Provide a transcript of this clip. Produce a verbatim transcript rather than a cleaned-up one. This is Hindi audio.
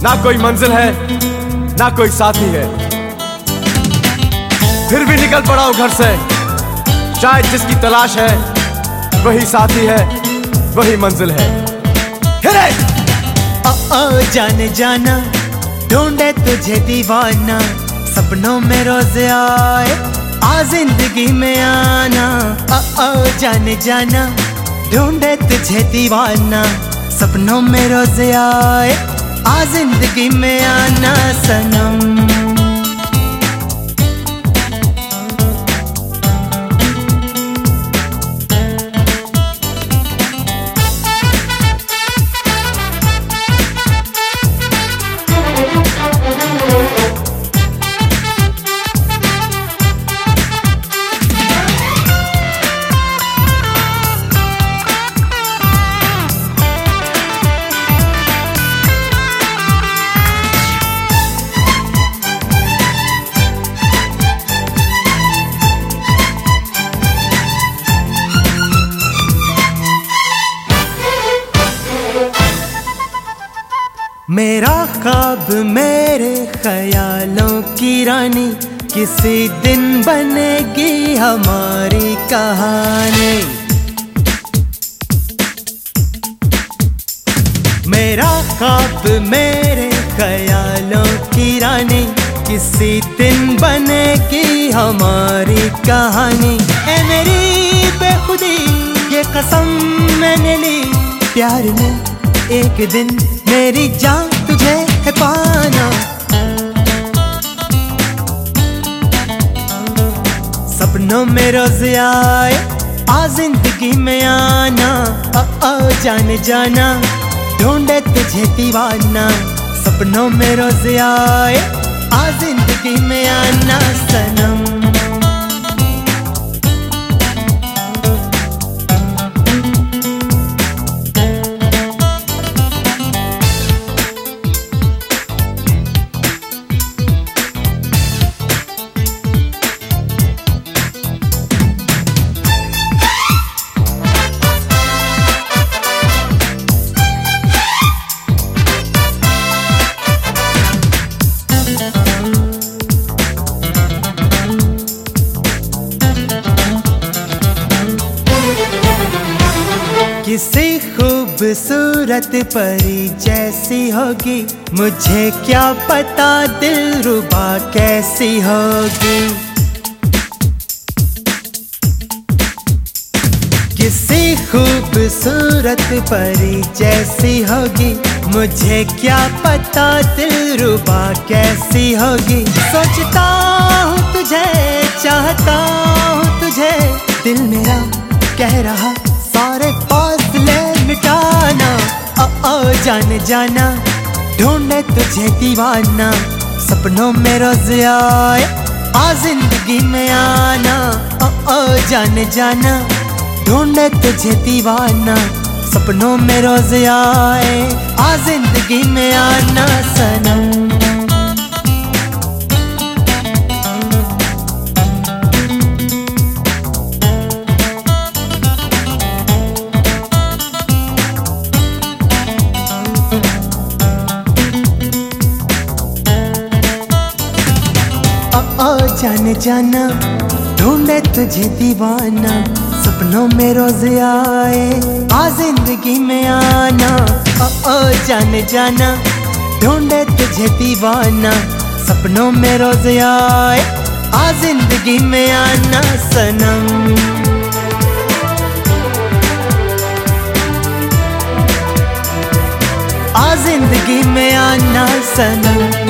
ना कोई मंजिल है ना कोई साथी है, फिर भी निकल पड़ा हूं घर से। शायद जिसकी तलाश है वही साथी है, वही मंजिल है। हिरे! ओ ओ जाने जाना ढूंढे तुझे दीवाना, सपनों में रोज आए आ जिंदगी में आना। ओ ओ जाने जाना ढूंढे तुझे दीवाना, सपनों में रोज आए आ जिंदगी में आना सनम। मेरा ख्वाब मेरे ख्यालों की रानी, किसी दिन बनेगी हमारी कहानी। मेरा ख्वाब मेरे ख्यालों की रानी, किसी दिन बनेगी हमारी कहानी। ए मेरी बेखुदी ये कसम मैंने ली, प्यार में एक दिन मेरी जान तुझे है पाना। सपनों में रोज आए आ जिंदगी में आना। ओ ओ जाने जाना ढूंढे तुझे दीवाना, सपनों में रोज आए आ जिंदगी में आना सनम। किसी खूबसूरत परी जैसी होगी, मुझे क्या पता दिलरुबा कैसी होगी। किसी खूबसूरत परी जैसी होगी, मुझे क्या पता दिलरुबा कैसी होगी। सोचता हूँ तुझे, चाहता हूँ तुझे, दिल मेरा कह रहा सारे फासले मिटाना। ओ ओ जाने जाना ढूंढे तुझे दीवाना, सपनों में रोज आए आ जिंदगी में आना। ओ ओ जाने जाना ढूंढे तुझे दीवाना, सपनों में रोज आए आ जिंदगी में आना सनम। ओ जाने जाना ढूंढे तुझे दीवाना, सपनों में रोज आए आ जिंदगी में आना। ओ ओ जाने जाना ढूंढे तुझे दीवाना, सपनों में रोज आए आ जिंदगी में आना सनम। आ जिंदगी में आना सनम।